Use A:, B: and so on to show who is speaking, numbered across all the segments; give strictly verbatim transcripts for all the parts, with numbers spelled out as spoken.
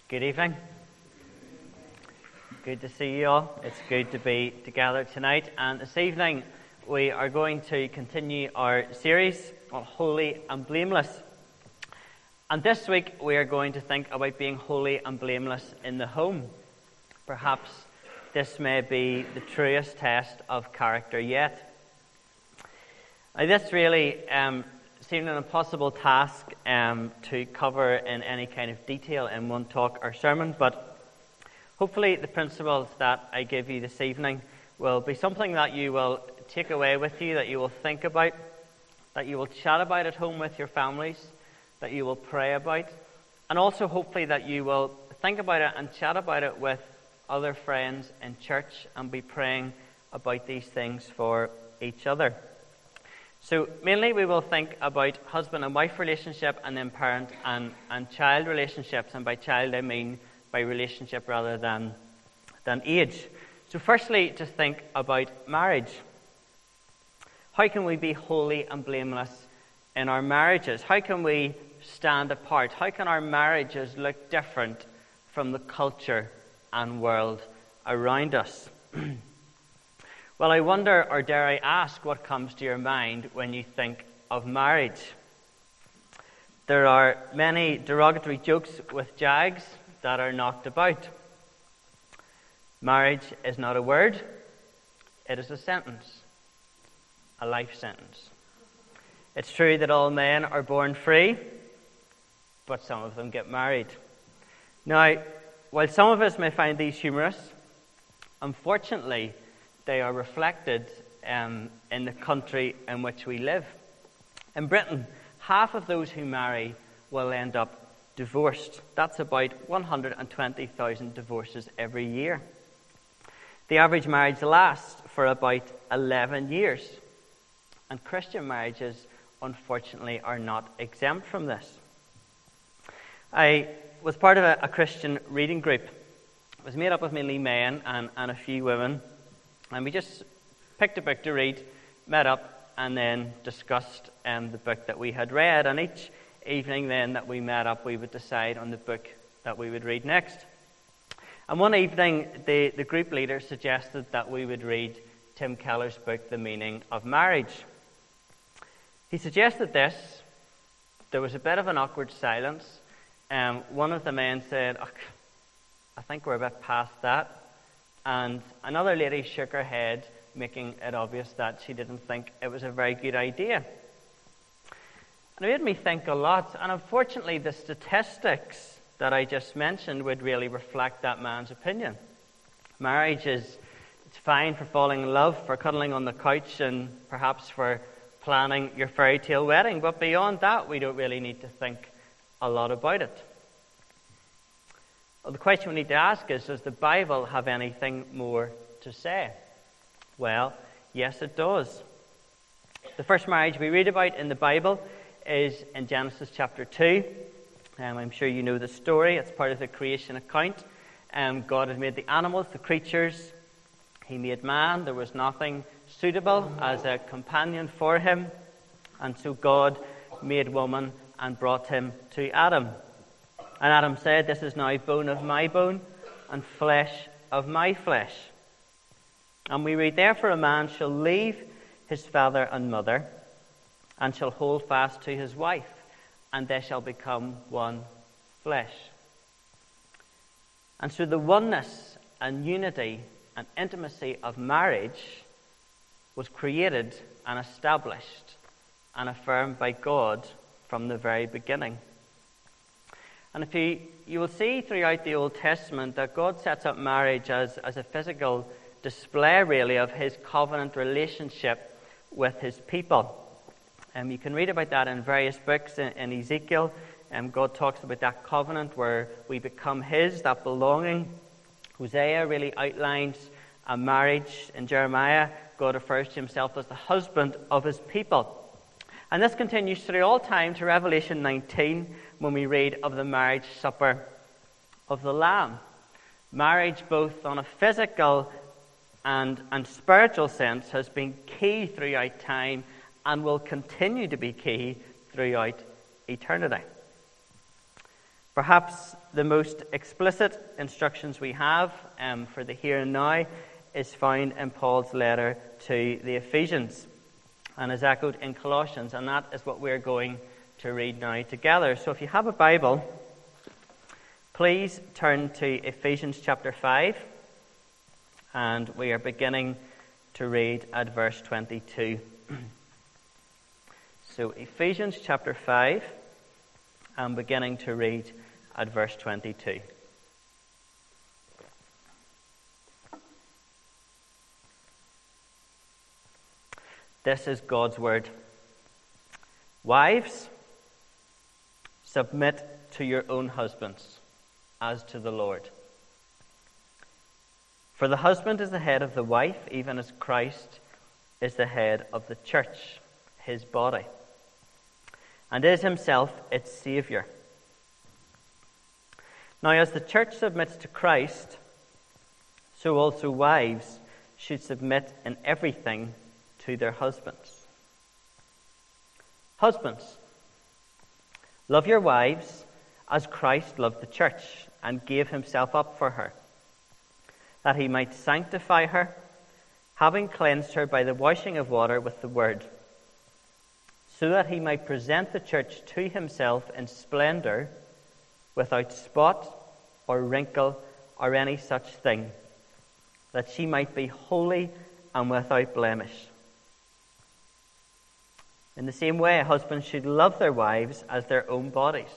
A: Good evening. Good to see you all. It's good to be together tonight. And this evening we are going to continue our series on Holy and Blameless. And this week we are going to think about being holy and blameless in the home. Perhaps this may be the truest test of character yet. Now, this really um, seemed an impossible task um, to cover in any kind of detail in one talk or sermon, but hopefully the principles that I give you this evening will be something that you will take away with you, that you will think about, that you will chat about at home with your families, that you will pray about, and also hopefully that you will think about it and chat about it with other friends in church and be praying about these things for each other. So mainly we will think about husband and wife relationship, and then parent and, and child relationships. And by child I mean by relationship rather than, than age. So firstly, to think about marriage. How can we be holy and blameless in our marriages? How can we stand apart? How can our marriages look different from the culture and world around us? Well, I wonder, or dare I ask, what comes to your mind when you think of marriage? There are many derogatory jokes with jags that are knocked about. Marriage is not a word, it is a sentence, a life sentence. It's true that all men are born free, but some of them get married. Now, while some of us may find these humorous, unfortunately, they are reflected um, in the country in which we live. In Britain, half of those who marry will end up divorced. That's about one hundred twenty thousand divorces every year. The average marriage lasts for about eleven years. And Christian marriages, unfortunately, are not exempt from this. I was part of a, a Christian reading group. It was made up of mainly men and, and a few women. And we just picked a book to read, met up, and then discussed um, the book that we had read. And each evening then that we met up, we would decide on the book that we would read next. And one evening, the, the group leader suggested that we would read Tim Keller's book, The Meaning of Marriage. He suggested this. There was a bit of an awkward silence. Um, one of the men said, oh, I think we're a bit past that. And another lady shook her head, making it obvious that she didn't think it was a very good idea. And it made me think a lot. And unfortunately, the statistics that I just mentioned would really reflect that man's opinion. Marriage is it's fine for falling in love, for cuddling on the couch, and perhaps for planning your fairy tale wedding. But beyond that, we don't really need to think a lot about it. Well, the question we need to ask is, does the Bible have anything more to say? Well, yes, it does. The first marriage we read about in the Bible is in Genesis chapter two. Um, I'm sure you know the story. It's part of the creation account. Um, God had made the animals, the creatures. He made man. There was nothing suitable as a companion for him. And so God made woman and brought him to Adam. And Adam said, this is now bone of my bone and flesh of my flesh. And we read, therefore a man shall leave his father and mother and shall hold fast to his wife, and they shall become one flesh. And so the oneness and unity and intimacy of marriage was created and established and affirmed by God from the very beginning. And if you, you will see throughout the Old Testament that God sets up marriage as, as a physical display, really, of his covenant relationship with his people. Um, you can read about that in various books. In, in Ezekiel, um, God talks about that covenant where we become his, that belonging. Hosea really outlines a marriage. In Jeremiah, God refers to himself as the husband of his people. And this continues through all time to Revelation nineteen, when we read of the marriage supper of the Lamb. Marriage, both on a physical and, and spiritual sense, has been key throughout time and will continue to be key throughout eternity. Perhaps the most explicit instructions we have um, for the here and now is found in Paul's letter to the Ephesians and is echoed in Colossians, and that is what we're going to read now together. So if you have a Bible, please turn to Ephesians chapter five, and we are beginning to read at verse twenty-two. So Ephesians chapter five, I'm beginning to read at verse twenty-two. This is God's word. Wives, submit to your own husbands, as to the Lord. For the husband is the head of the wife, even as Christ is the head of the church, his body, and is himself its Saviour. Now, as the church submits to Christ, so also wives should submit in everything to their husbands. Husbands, love your wives as Christ loved the church and gave himself up for her, that he might sanctify her, having cleansed her by the washing of water with the word, so that he might present the church to himself in splendor, without spot or wrinkle or any such thing, that she might be holy and without blemish. In the same way, husbands should love their wives as their own bodies.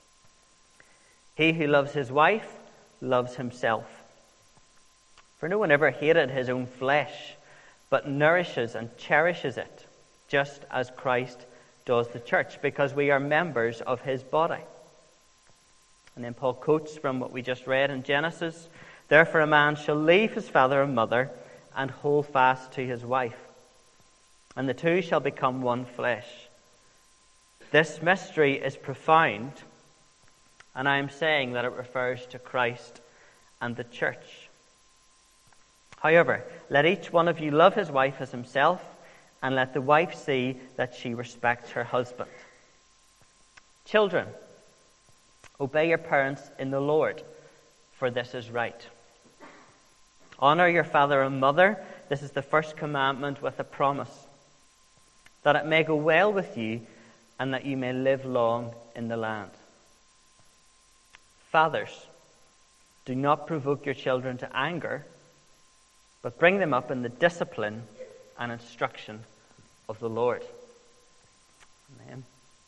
A: He who loves his wife loves himself. For no one ever hated his own flesh, but nourishes and cherishes it, just as Christ does the church, because we are members of his body. And then Paul quotes from what we just read in Genesis, "Therefore a man shall leave his father and mother and hold fast to his wife, and the two shall become one flesh." This mystery is profound, and I am saying that it refers to Christ and the church. However, let each one of you love his wife as himself, and let the wife see that she respects her husband. Children, obey your parents in the Lord, for this is right. Honor your father and mother. This is the first commandment with a promise, that it may go well with you and that you may live long in the land. Fathers, do not provoke your children to anger, but bring them up in the discipline and instruction of the Lord. Amen.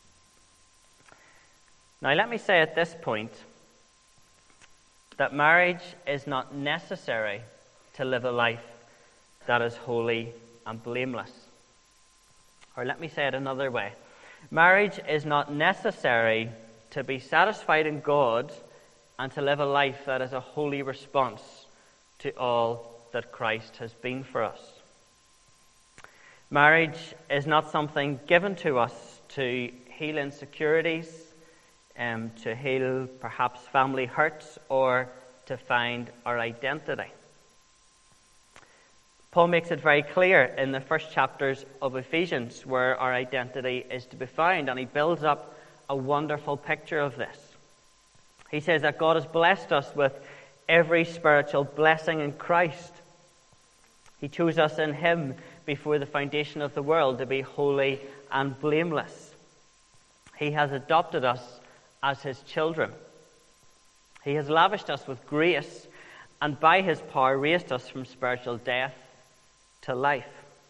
A: Now, let me say at this point that marriage is not necessary to live a life that is holy and blameless. Or let me say it another way. Marriage is not necessary to be satisfied in God and to live a life that is a holy response to all that Christ has been for us. Marriage is not something given to us to heal insecurities, um, to heal perhaps family hurts, or to find our identity. Paul makes it very clear in the first chapters of Ephesians where our identity is to be found, and he builds up a wonderful picture of this. He says that God has blessed us with every spiritual blessing in Christ. He chose us in him before the foundation of the world to be holy and blameless. He has adopted us as his children. He has lavished us with grace, and by his power raised us from spiritual death to life.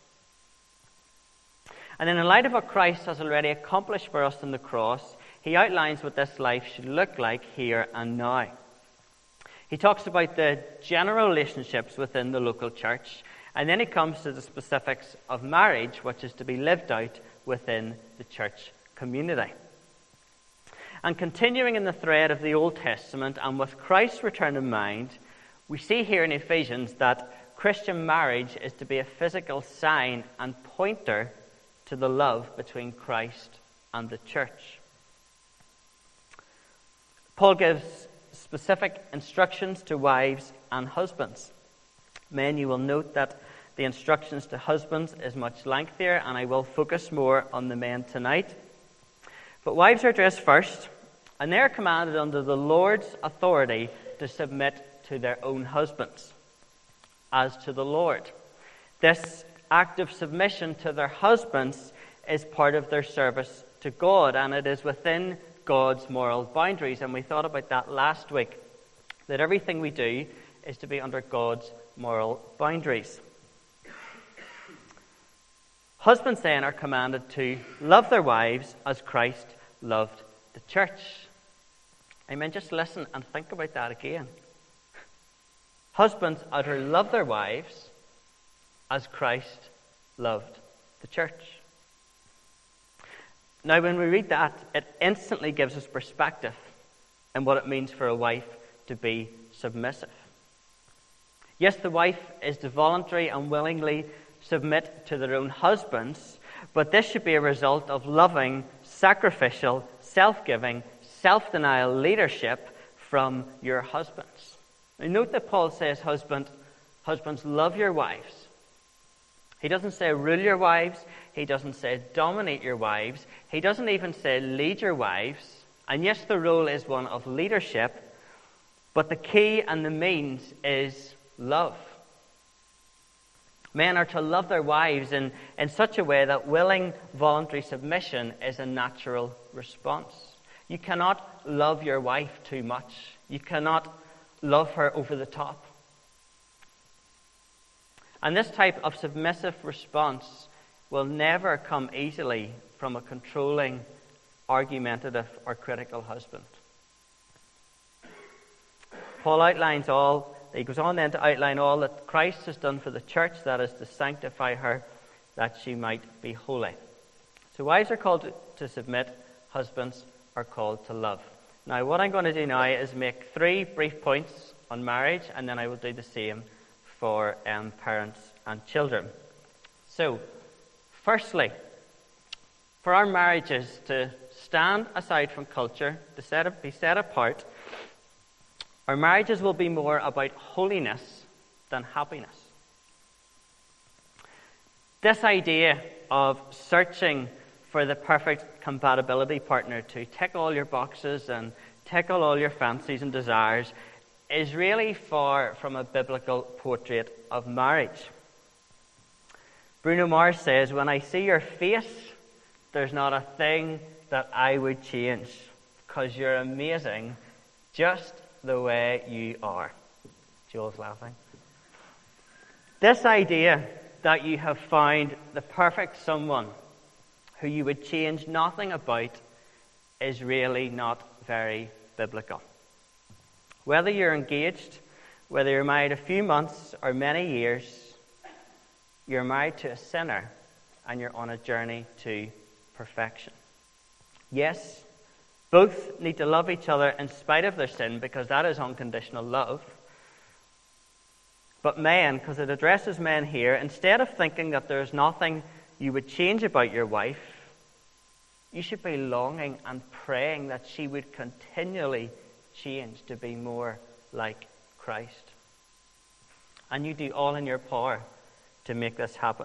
A: And in light of what Christ has already accomplished for us on the cross, he outlines what this life should look like here and now. He talks about the general relationships within the local church, and then he comes to the specifics of marriage, which is to be lived out within the church community. And continuing in the thread of the Old Testament, and with Christ's return in mind, we see here in Ephesians that Christian marriage is to be a physical sign and pointer to the love between Christ and the church. Paul gives specific instructions to wives and husbands. Men, you will note that the instructions to husbands is much lengthier, and I will focus more on the men tonight. But wives are addressed first, And they're commanded under the Lord's authority to submit to their own husbands, as to the Lord. This act of submission to their husbands is part of their service to God, and it is within God's moral boundaries. And we thought about that last week, that everything we do is to be under God's moral boundaries. Husbands then are commanded to love their wives as Christ loved the church. Amen. Just listen and think about that again. Husbands are to love their wives as Christ loved the church. Now, when we read that, it instantly gives us perspective in what it means for a wife to be submissive. Yes, the wife is to voluntarily and willingly submit to their own husbands, but this should be a result of loving, sacrificial, self-giving, self-denial leadership from your husbands. Now, note that Paul says, husband, husbands, love your wives. He doesn't say rule your wives. He doesn't say dominate your wives. He doesn't even say lead your wives. And yes, the role is one of leadership, but the key and the means is love. Men are to love their wives in, in such a way that willing, voluntary submission is a natural response. You cannot love your wife too much. You cannot love her over the top. And this type of submissive response will never come easily from a controlling, argumentative, or critical husband. Paul outlines all, he goes on then to outline all that Christ has done for the church, that is to sanctify her, that she might be holy. So wives are called to, to submit, husbands are called to love. Now, what I'm going to do now is make three brief points on marriage, and then I will do the same for um, parents and children. So, firstly, for our marriages to stand aside from culture, to set, be set apart, our marriages will be more about holiness than happiness. This idea of searching for the perfect compatibility partner to tick all your boxes and tickle all your fancies and desires is really far from a biblical portrait of marriage. Bruno Mars says, "When I see your face, there's not a thing that I would change, because you're amazing just the way you are." Joel's laughing. This idea that you have found the perfect someone who you would change nothing about is really not very biblical. Whether you're engaged, whether you're married a few months or many years, you're married to a sinner and you're on a journey to perfection. Yes, both need to love each other in spite of their sin, because that is unconditional love. But men, because it addresses men here, instead of thinking that there's nothing you would change about your wife, you should be longing and praying that she would continually change to be more like Christ. And you do all in your power to make this happen.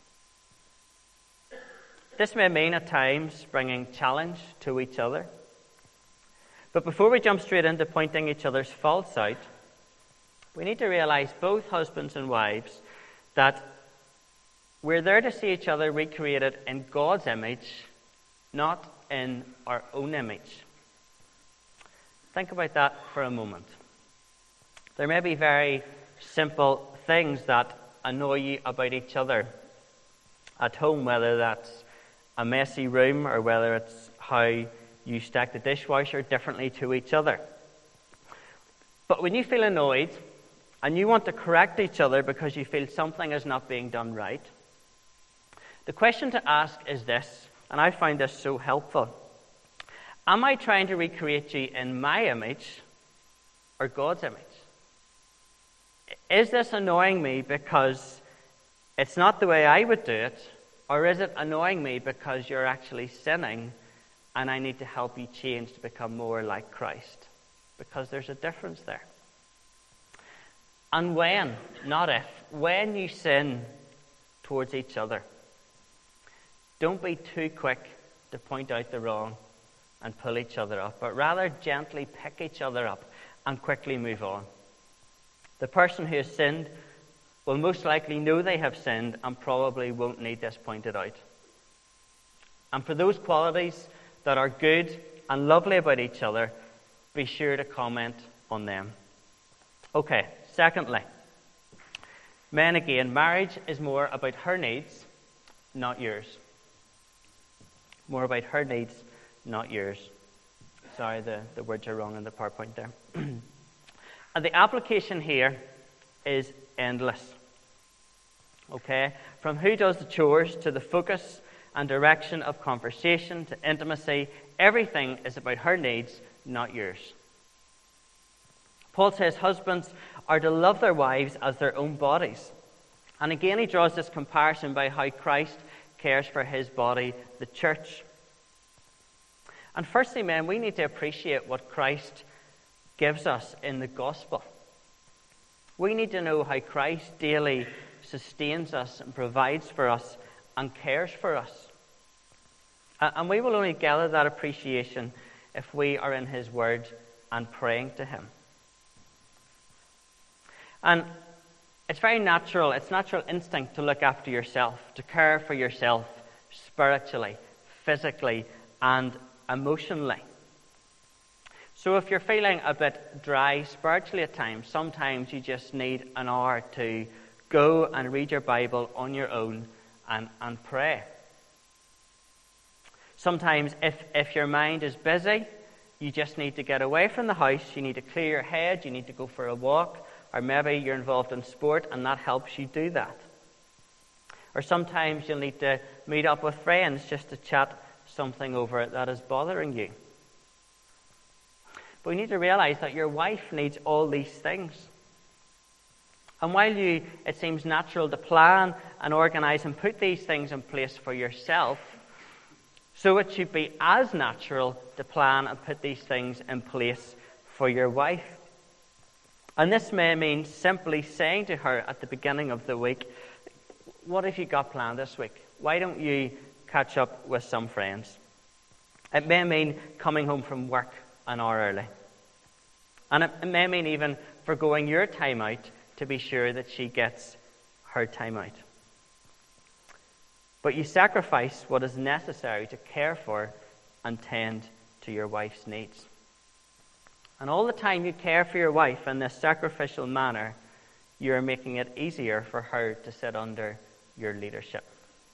A: This may mean at times bringing challenge to each other. But before we jump straight into pointing each other's faults out, we need to realize, both husbands and wives, that we're there to see each other recreated in God's image, not in our own image. Think about that for a moment. There may be very simple things that annoy you about each other at home, whether that's a messy room or whether it's how you stack the dishwasher differently to each other. But when you feel annoyed and you want to correct each other because you feel something is not being done right, the question to ask is this, and I find this so helpful. Am I trying to recreate you in my image or God's image? Is this annoying me because it's not the way I would do it, or is it annoying me because you're actually sinning and I need to help you change to become more like Christ? Because there's a difference there. And when, not if, when you sin towards each other, don't be too quick to point out the wrong and pull each other up, but rather gently pick each other up and quickly move on. The person who has sinned will most likely know they have sinned and probably won't need this pointed out. And for those qualities that are good and lovely about each other, be sure to comment on them. Okay, secondly, men again, marriage is more about her needs, not yours. More about her needs, not yours. Sorry, the, the words are wrong in the PowerPoint there. And the application here is endless. Okay? From who does the chores to the focus and direction of conversation to intimacy, everything is about her needs, not yours. Paul says husbands are to love their wives as their own bodies. And again he draws this comparison by how Christ cares for his body, the church. And firstly, men, we need to appreciate what Christ gives us in the gospel. We need to know how Christ daily sustains us and provides for us and cares for us. And we will only gather that appreciation if we are in his word and praying to him. And it's very natural, it's natural instinct to look after yourself, to care for yourself spiritually, physically, and emotionally. So if you're feeling a bit dry spiritually at times, sometimes you just need an hour to go and read your Bible on your own and, and pray. Sometimes if, if your mind is busy, you just need to get away from the house, you need to clear your head, you need to go for a walk, or maybe you're involved in sport and that helps you do that. Or sometimes you'll need to meet up with friends just to chat something over that is bothering you. But we need to realize that your wife needs all these things. And while you, it seems natural to plan and organize and put these things in place for yourself, so it should be as natural to plan and put these things in place for your wife. And this may mean simply saying to her at the beginning of the week, what have you got planned this week? Why don't you catch up with some friends? It may mean coming home from work an hour early. And it may mean even forgoing your time out to be sure that she gets her time out. But you sacrifice what is necessary to care for and tend to your wife's needs. And all the time you care for your wife in this sacrificial manner, you are making it easier for her to sit under your leadership.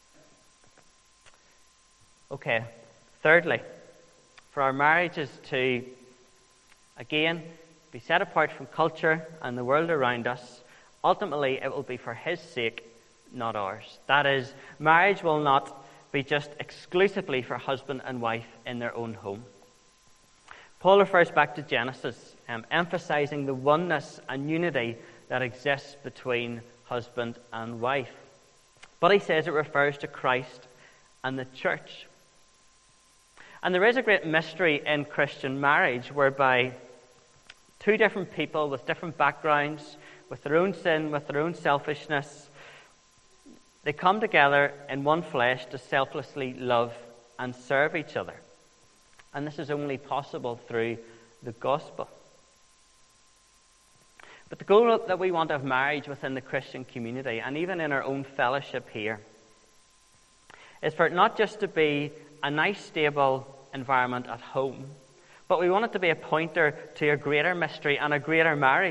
A: Okay, thirdly, for our marriages to, again, be set apart from culture and the world around us, ultimately it will be for his sake, not ours. That is, marriage will not be just exclusively for husband and wife in their own home. Paul refers back to Genesis, um, emphasizing the oneness and unity that exists between husband and wife. But he says it refers to Christ and the church. And there is a great mystery in Christian marriage whereby two different people with different backgrounds, with their own sin, with their own selfishness, they come together in one flesh to selflessly love and serve each other. And this is only possible through the gospel. But the goal that we want of marriage within the Christian community, and even in our own fellowship here, is for it not just to be a nice, stable environment at home, but we want it to be a pointer to a greater mystery and a greater marriage.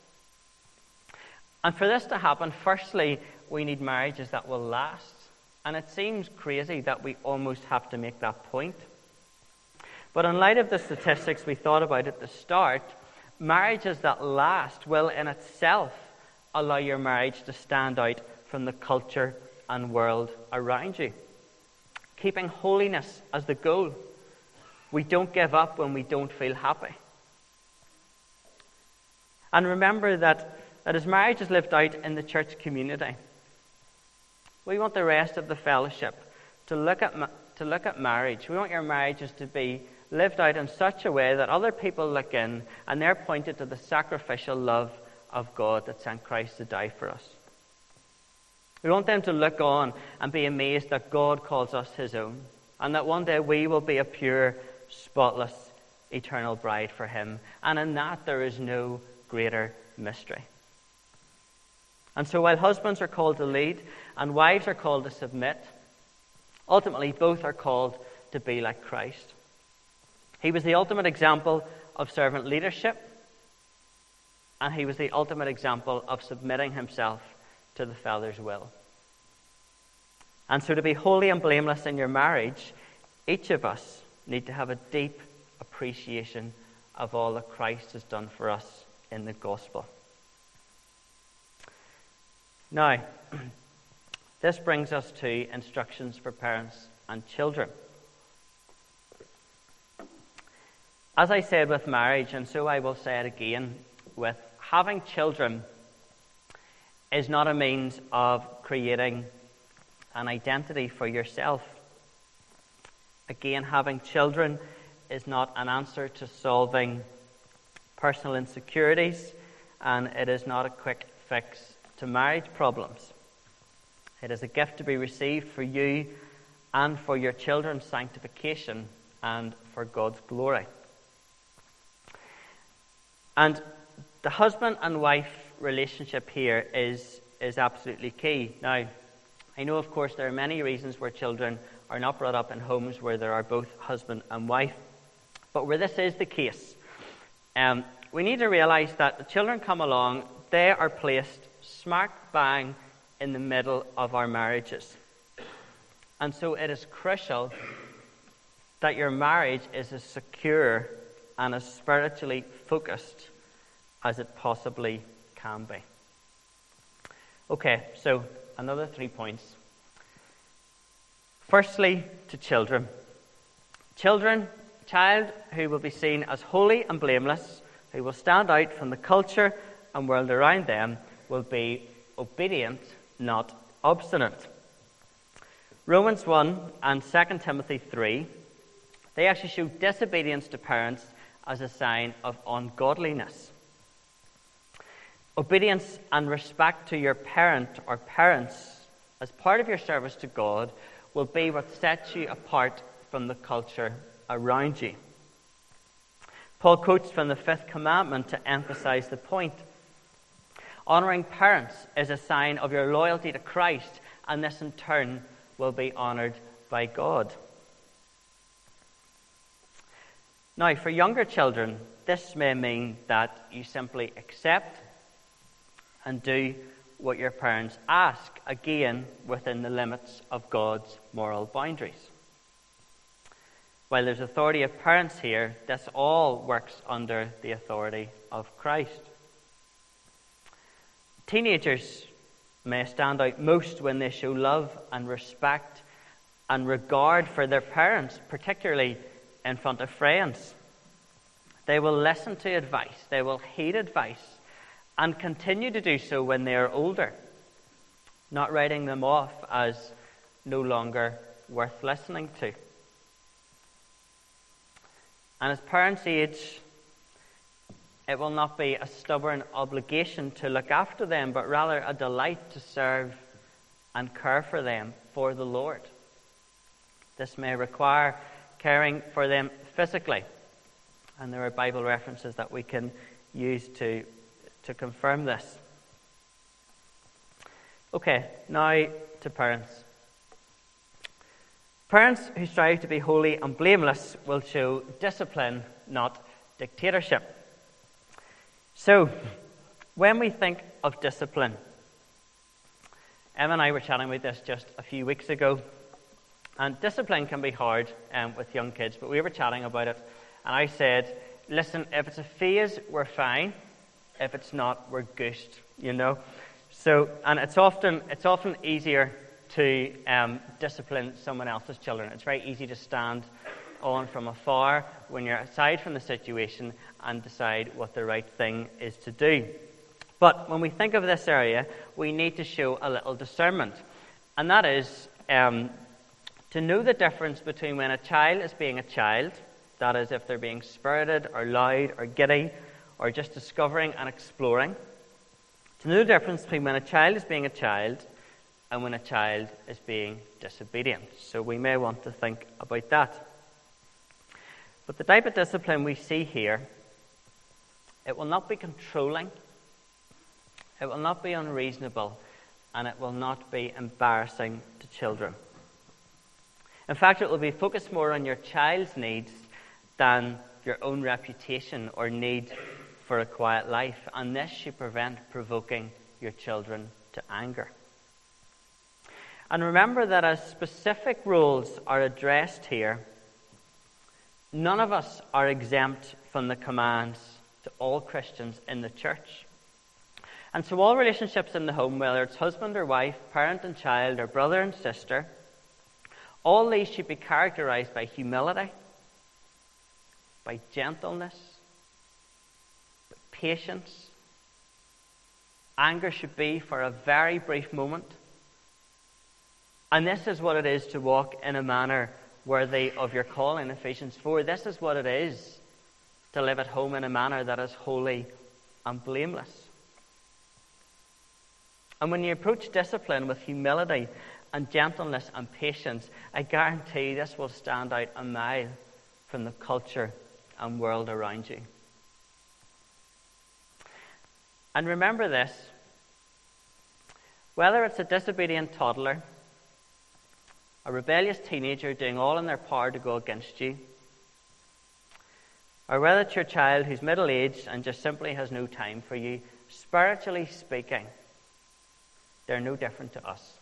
A: And for this to happen, firstly, we need marriages that will last. And it seems crazy that we almost have to make that point. But in light of the statistics we thought about at the start, marriages that last will in itself allow your marriage to stand out from the culture and world around you. Keeping holiness as the goal. We don't give up when we don't feel happy. And remember that, that as marriage is lived out in the church community, we want the rest of the fellowship to look at to look at marriage. We want your marriages to be lived out in such a way that other people look in and they're pointed to the sacrificial love of God that sent Christ to die for us. We want them to look on and be amazed that God calls us his own, and that one day we will be a pure, spotless, eternal bride for him. And in that there is no greater mystery. And so while husbands are called to lead and wives are called to submit, ultimately both are called to be like Christ. He was the ultimate example of servant leadership, and he was the ultimate example of submitting himself to the Father's will. And so to be holy and blameless in your marriage, each of us need to have a deep appreciation of all that Christ has done for us in the gospel. Now, this brings us to instructions for parents and children. As I said with marriage, and so I will say it again, with having children is not a means of creating an identity for yourself. Again, having children is not an answer to solving personal insecurities, and it is not a quick fix to marriage problems. It is a gift to be received for you and for your children's sanctification and for God's glory. And the husband and wife relationship here is, is absolutely key. Now, I know, of course, there are many reasons where children are not brought up in homes where there are both husband and wife. But where this is the case, um, we need to realize that the children come along, they are placed smack bang in the middle of our marriages. And so it is crucial that your marriage is as secure and as spiritually focused as it possibly can be. Okay, so another three points. Firstly, to children. Children, child who will be seen as holy and blameless, who will stand out from the culture and world around them, will be obedient, not obstinate. Romans one and Second Timothy three, they actually show disobedience to parents as a sign of ungodliness. Obedience and respect to your parent or parents as part of your service to God will be what sets you apart from the culture around you. Paul quotes from the fifth commandment to emphasize the point. Honoring parents is a sign of your loyalty to Christ, and this in turn will be honored by God. Now, for younger children, this may mean that you simply accept and do what your parents ask, again within the limits of God's moral boundaries. While there's authority of parents here, this all works under the authority of Christ. Teenagers may stand out most when they show love and respect and regard for their parents, particularly in front of friends. They will listen to advice, they will heed advice, and continue to do so when they are older, not writing them off as no longer worth listening to. And as parents age, it will not be a stubborn obligation to look after them, but rather a delight to serve and care for them for the Lord. This may require caring for them physically, and there are Bible references that we can use to, to confirm this. Okay, now to parents. Parents who strive to be holy and blameless will show discipline, not dictatorship. So, when we think of discipline, Emma and I were chatting about this just a few weeks ago, and discipline can be hard um, with young kids, but we were chatting about it, and I said, listen, if it's a phase, we're fine. If it's not, we're goosed, you know. So, and it's often it's often easier to um, discipline someone else's children. It's very easy to stand on from afar when you're aside from the situation and decide what the right thing is to do. But when we think of this area, we need to show a little discernment. And that is um, to know the difference between when a child is being a child, that is if they're being spirited or loud or giddy or just discovering and exploring. To know the difference between when a child is being a child and when a child is being disobedient. So we may want to think about that. But the type of discipline we see here, it will not be controlling, it will not be unreasonable, and it will not be embarrassing to children. In fact, it will be focused more on your child's needs than your own reputation or need for a quiet life, and this should prevent provoking your children to anger. And remember that as specific rules are addressed here, none of us are exempt from the commands to all Christians in the church. And so all relationships in the home, whether it's husband or wife, parent and child, or brother and sister, all these should be characterized by humility, by gentleness, by patience. Anger should be for a very brief moment. And this is what it is to walk in a manner worthy of your calling, Ephesians four. This is what it is to live at home in a manner that is holy and blameless. And when you approach discipline with humility and gentleness and patience, I guarantee this will stand out a mile from the culture and world around you. And remember this, whether it's a disobedient toddler, a rebellious teenager doing all in their power to go against you, or whether it's your child who's middle-aged and just simply has no time for you, spiritually speaking, they're no different to us.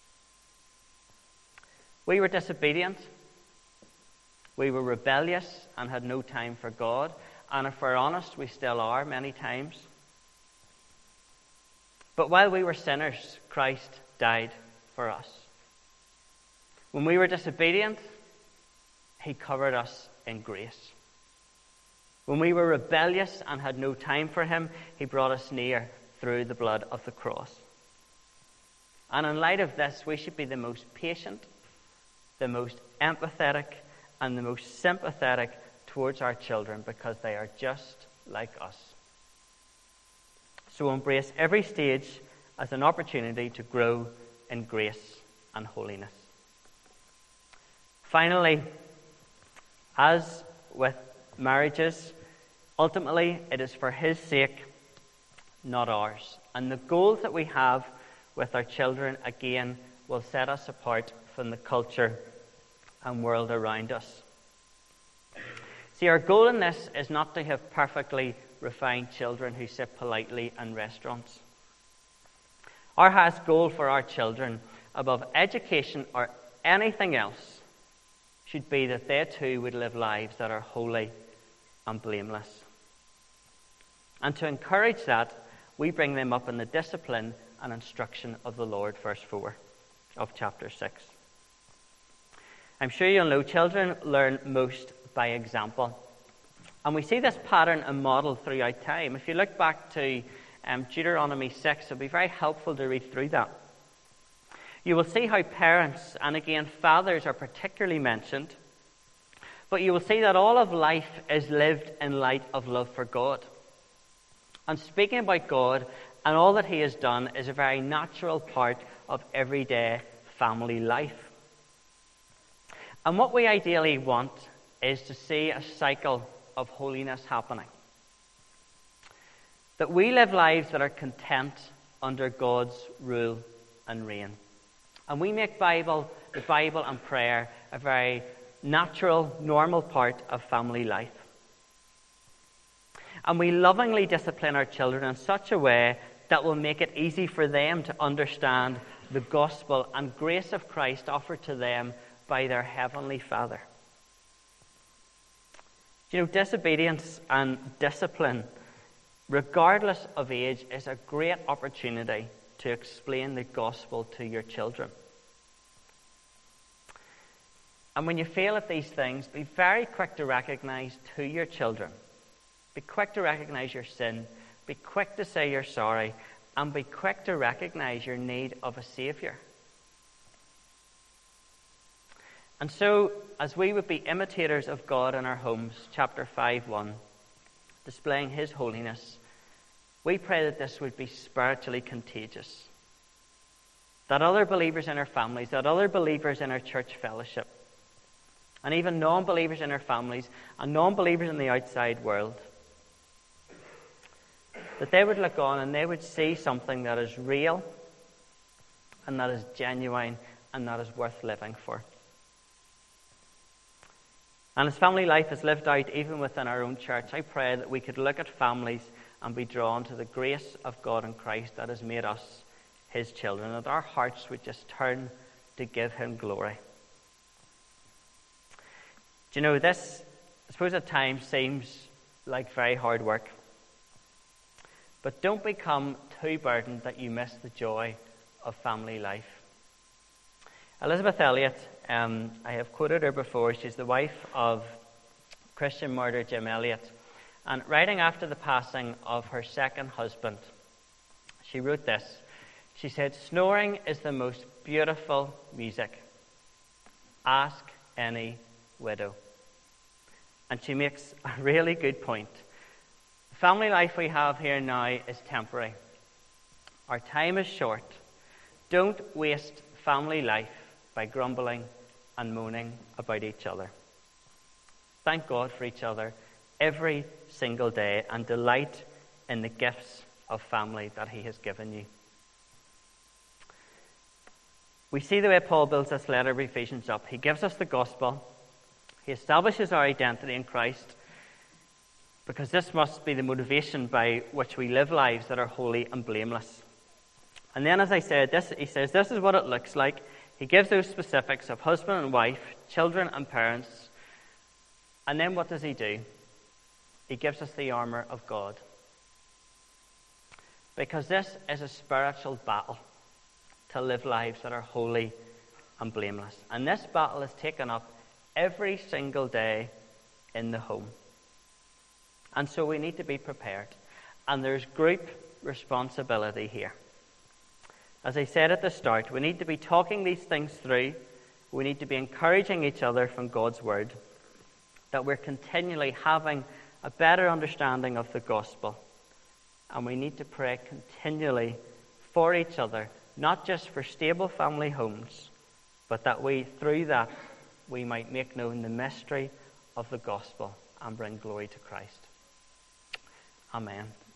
A: We were disobedient, we were rebellious and had no time for God, and if we're honest, we still are many times. But while we were sinners, Christ died for us. When we were disobedient, he covered us in grace. When we were rebellious and had no time for him, he brought us near through the blood of the cross. And in light of this, we should be the most patient, the most empathetic, and the most sympathetic towards our children because they are just like us. So embrace every stage as an opportunity to grow in grace and holiness. Finally, as with marriages, ultimately it is for his sake, not ours. And the goals that we have with our children, again, will set us apart from the culture and world around us. See, our goal in this is not to have perfectly refined children who sit politely in restaurants. Our highest goal for our children, above education or anything else, should be that they too would live lives that are holy and blameless. And to encourage that, we bring them up in the discipline and instruction of the Lord, verse four of chapter six. I'm sure you'll know children learn most by example. And we see this pattern and model throughout time. If you look back to um, Deuteronomy six, it'll be very helpful to read through that. You will see how parents, and again fathers, are particularly mentioned. But you will see that all of life is lived in light of love for God. And speaking about God and all that he has done is a very natural part of everyday family life. And what we ideally want is to see a cycle of holiness happening. That we live lives that are content under God's rule and reign. And we make Bible, the Bible and prayer a very natural, normal part of family life. And we lovingly discipline our children in such a way that will make it easy for them to understand the gospel and grace of Christ offered to them by their heavenly Father. You know, disobedience and discipline, regardless of age, is a great opportunity to explain the gospel to your children. And when you fail at these things, be very quick to recognize to your children. Be quick to recognize your sin. Be quick to say you're sorry. And be quick to recognize your need of a Savior. And so, as we would be imitators of God in our homes, chapter five one, displaying his holiness, we pray that this would be spiritually contagious. That other believers in our families, that other believers in our church fellowship and even non-believers in our families and non-believers in the outside world, that they would look on and they would see something that is real and that is genuine and that is worth living for. And as family life is lived out even within our own church, I pray that we could look at families and be drawn to the grace of God in Christ that has made us his children, that our hearts would just turn to give him glory. Do you know, this, I suppose at times seems like very hard work. But don't become too burdened that you miss the joy of family life. Elizabeth Elliot, um, I have quoted her before. She's the wife of Christian martyr Jim Elliot. And writing after the passing of her second husband, she wrote this. She said, "Snoring is the most beautiful music. Ask any widow." And she makes a really good point. The family life we have here now is temporary. Our time is short. Don't waste family life by grumbling and moaning about each other. Thank God for each other every single day and delight in the gifts of family that he has given you. We see the way Paul builds this letter of Ephesians up. He gives us the gospel. He establishes our identity in Christ, because this must be the motivation by which we live lives that are holy and blameless. And then, as I said, this, he says this is what it looks like. He gives those specifics of husband and wife, children and parents. And then what does he do? He gives us the armor of God. Because this is a spiritual battle to live lives that are holy and blameless. And this battle is taken up every single day in the home. And so we need to be prepared. And there's group responsibility here. As I said at the start, we need to be talking these things through. We need to be encouraging each other from God's word, that we're continually having a better understanding of the gospel. And we need to pray continually for each other, not just for stable family homes, but that we, through that, we might make known the mystery of the gospel and bring glory to Christ. Amen.